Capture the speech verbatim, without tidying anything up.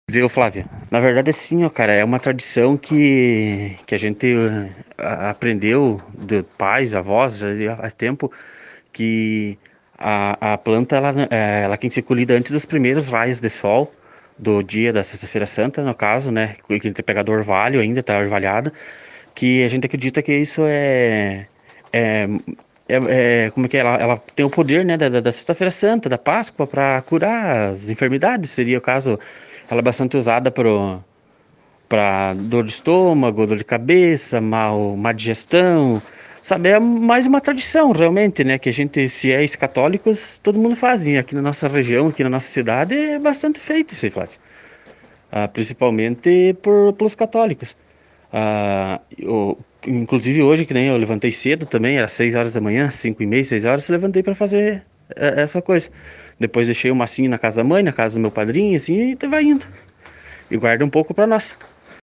Viu, Flávia? Na verdade, assim, ó, cara, é uma tradição que, que a gente eh, a- aprendeu de pais, avós, já faz tempo, que a, a planta, ela, eh, ela tem que ser colhida antes dos primeiros raios de sol do dia da Sexta-feira Santa, no caso, né? Que tem que pegar do orvalho ainda, tá orvalhada, que a gente acredita que isso é, é, é, é- como é que é? Ela, ela tem o poder, né, da, da da Sexta-feira Santa, da Páscoa, para curar as enfermidades. Seria o caso, ela é bastante usada pro para dor de estômago, dor de cabeça, mal, má digestão, sabe? É mais uma tradição, realmente, né? Que a gente, se é católicos, todo mundo faz. E aqui na nossa região, aqui na nossa cidade, é bastante feito isso aí, Flávio. Ah, principalmente por, pelos católicos. Ah, eu- inclusive hoje, que nem eu levantei cedo também, era seis horas da manhã, cinco e meia, seis horas, eu levantei para fazer eh, essa coisa. Depois deixei o massinho na casa da mãe, na casa do meu padrinho, assim, e vai indo. E guarda um pouco para nós.